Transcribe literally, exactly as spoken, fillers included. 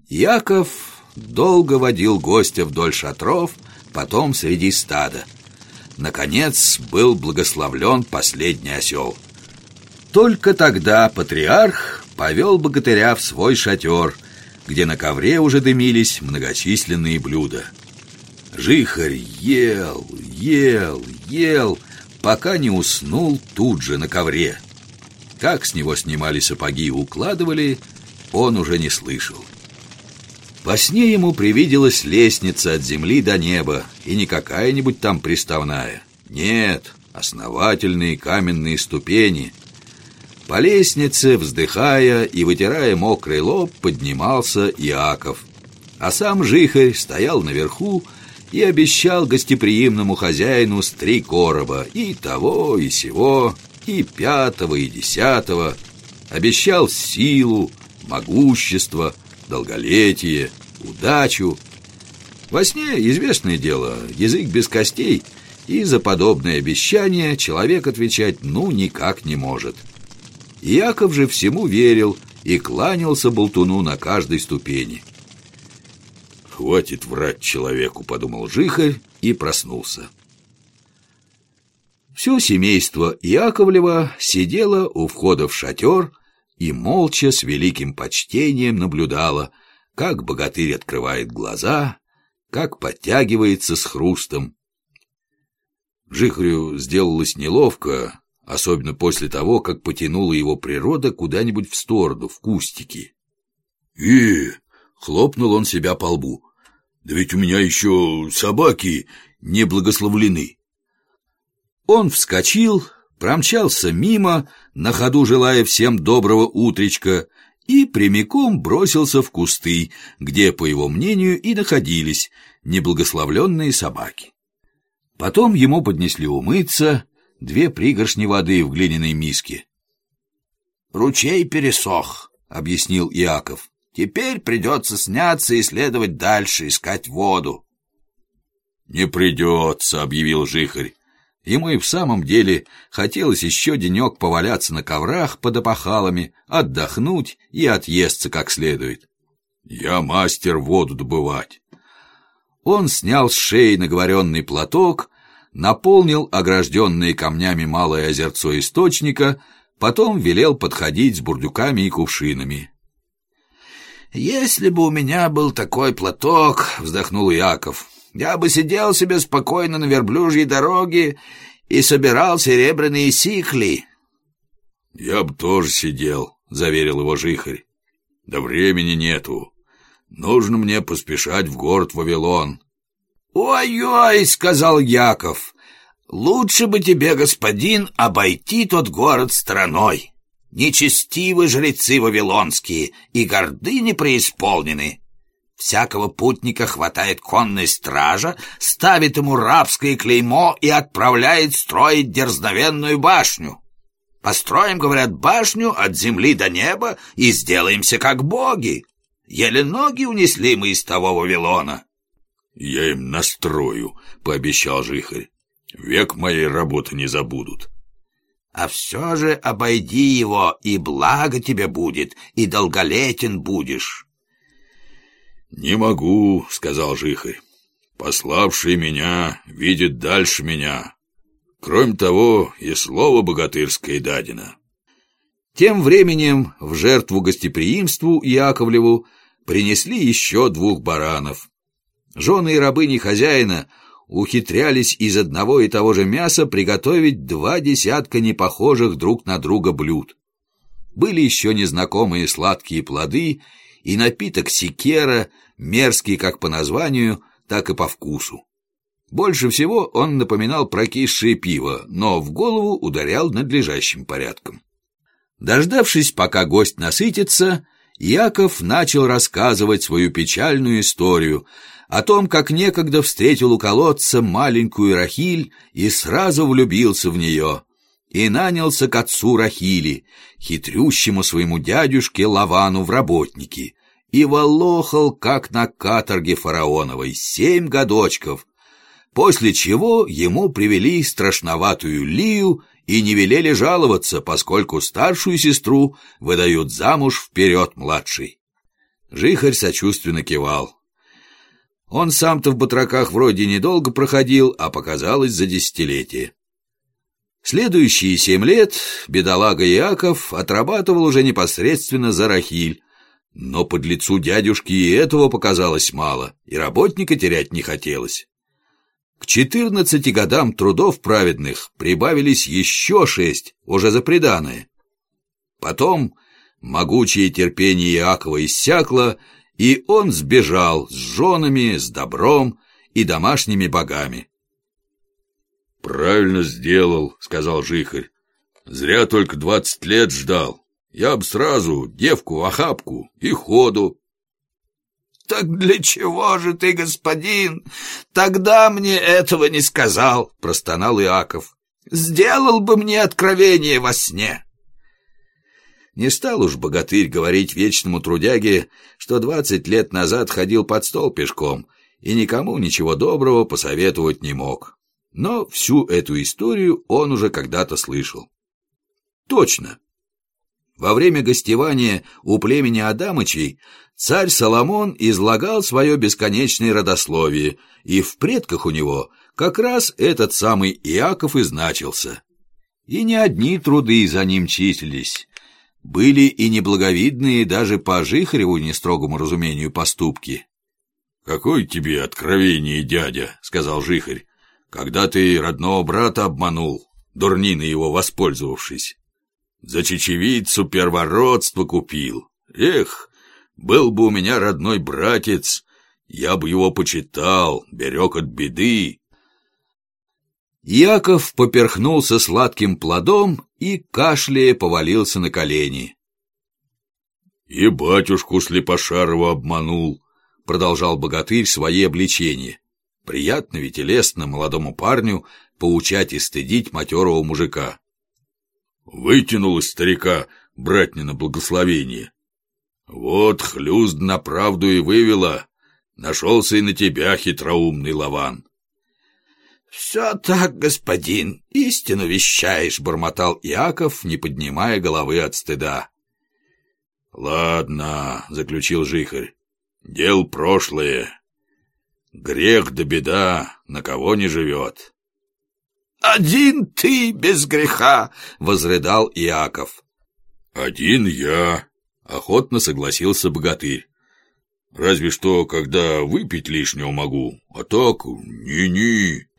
Яков долго водил гостя вдоль шатров, потом среди стада. Наконец был благословлен последний осел. Только тогда патриарх повел богатыря в свой шатер, где на ковре уже дымились многочисленные блюда. Жихарь ел, ел, ел, пока не уснул тут же на ковре. Как с него снимали сапоги и укладывали, он уже не слышал. Во сне ему привиделась лестница от земли до неба, и не какая-нибудь там приставная. Нет, основательные каменные ступени. По лестнице, вздыхая и вытирая мокрый лоб, поднимался Иаков. А сам Жихарь стоял наверху и обещал гостеприимному хозяину с три короба, и того, и сего, и пятого, и десятого. Обещал силу, могущество, долголетие, удачу. Во сне, известное дело, язык без костей, и за подобное обещание человек отвечать ну никак не может. Иаков же всему верил и кланялся болтуну на каждой ступени. «Хватит врать человеку», — подумал Жихарь и проснулся. Все семейство Яковлева сидело у входа в шатер и молча с великим почтением наблюдала, как богатырь открывает глаза, как подтягивается с хрустом. Жихарю сделалось неловко, особенно после того, как потянула его природа куда-нибудь в сторону, в кустики. «И!» — хлопнул он себя по лбу. «Да ведь у меня еще собаки не благословлены». Он вскочил, промчался мимо, на ходу желая всем доброго утречка, и прямиком бросился в кусты, где, по его мнению, и находились неблагословленные собаки. Потом ему поднесли умыться, две пригоршни воды в глиняной миске. «Ручей пересох», — объяснил Иаков. «Теперь придется сняться и следовать дальше, искать воду». «Не придется», — объявил Жихарь. Ему и в самом деле хотелось еще денек поваляться на коврах под опахалами, отдохнуть и отъесться как следует. «Я мастер воду добывать». Он снял с шеи наговоренный платок, наполнил огражденные камнями малое озерцо источника, потом велел подходить с бурдюками и кувшинами. «Если бы у меня был такой платок, — вздохнул Иаков, — я бы сидел себе спокойно на верблюжьей дороге и собирал серебряные сикли». «Я бы тоже сидел, — заверил его Жихарь. — Да времени нету. Нужно мне поспешать в город Вавилон». «Ой-ой, — сказал Яков, — лучше бы тебе, господин, обойти тот город стороной. Нечестивы жрецы вавилонские и гордыни преисполнены. Всякого путника хватает конная стража, ставит ему рабское клеймо и отправляет строить дерзновенную башню. Построим, говорят, башню от земли до неба и сделаемся как боги. Еле ноги унесли мы из того Вавилона». «Я им настрою», — пообещал Жихарь. «Век моей работы не забудут». «А все же обойди его, и благо тебе будет, и долголетен будешь». «Не могу», — сказал Жихарь. «Пославший меня видит дальше меня. Кроме того, и слово богатырское дадено». Тем временем в жертву гостеприимству Яковлеву принесли еще двух баранов. Жены и рабыни хозяина ухитрялись из одного и того же мяса приготовить два десятка непохожих друг на друга блюд. Были еще незнакомые сладкие плоды и напиток сикера, мерзкий как по названию, так и по вкусу. Больше всего он напоминал прокисшее пиво, но в голову ударял надлежащим порядком. Дождавшись, пока гость насытится, Яков начал рассказывать свою печальную историю о том, как некогда встретил у колодца маленькую Рахиль и сразу влюбился в нее, и нанялся к отцу Рахили, хитрющему своему дядюшке Лавану в работники, и волохал, как на каторге фараоновой, семь годочков, после чего ему привели страшноватую Лию и не велели жаловаться, поскольку старшую сестру выдают замуж вперед младшей. Жихарь сочувственно кивал. Он сам-то в батраках вроде недолго проходил, а показалось за десятилетие. Следующие семь лет бедолага Иаков отрабатывал уже непосредственно за рахиль, но подлецу дядюшки и этого показалось мало, и работника терять не хотелось. К четырнадцати годам трудов праведных прибавились еще шесть, уже за приданое. Потом могучее терпение Иакова иссякло, и он сбежал с женами, с добром и домашними богами. «Правильно сделал», — сказал Жихарь. «Зря только двадцать лет ждал. Я б сразу девку в охапку и ходу». «Так для чего же ты, господин, тогда мне этого не сказал?» — простонал Иаков. «Сделал бы мне откровение во сне». Не стал уж богатырь говорить вечному трудяге, что двадцать лет назад ходил под стол пешком и никому ничего доброго посоветовать не мог. Но всю эту историю он уже когда-то слышал. Точно. Во время гостевания у племени Адамычей царь Соломон излагал свое бесконечное родословие, и в предках у него как раз этот самый Иаков и значился. И не одни труды за ним числились. Были и неблаговидные даже по Жихареву нестрогому разумению поступки. «Какое тебе откровение, дядя?» — сказал Жихарь. «Когда ты родного брата обманул, дурниной его воспользовавшись. За чечевицу первородство купил. Эх, был бы у меня родной братец, я бы его почитал, берег от беды». Иаков поперхнулся сладким плодом и, кашляя, повалился на колени. «И батюшку Слепошарова обманул», — продолжал богатырь свои обличения. Приятно ведь и лестно молодому парню поучать и стыдить матерого мужика. «Вытянул из старика братнина благословение. Вот хлюст на правду и вывела. Нашелся и на тебя хитроумный Лаван». «Все так, господин, истину вещаешь», — бормотал Иаков, не поднимая головы от стыда. «Ладно», — заключил Жихарь, — «дело прошлое. Грех да беда на кого не живет». «Один ты без греха», — возрыдал Иаков. «Один я», — охотно согласился богатырь. «Разве что, когда выпить лишнего могу, а так ни-ни».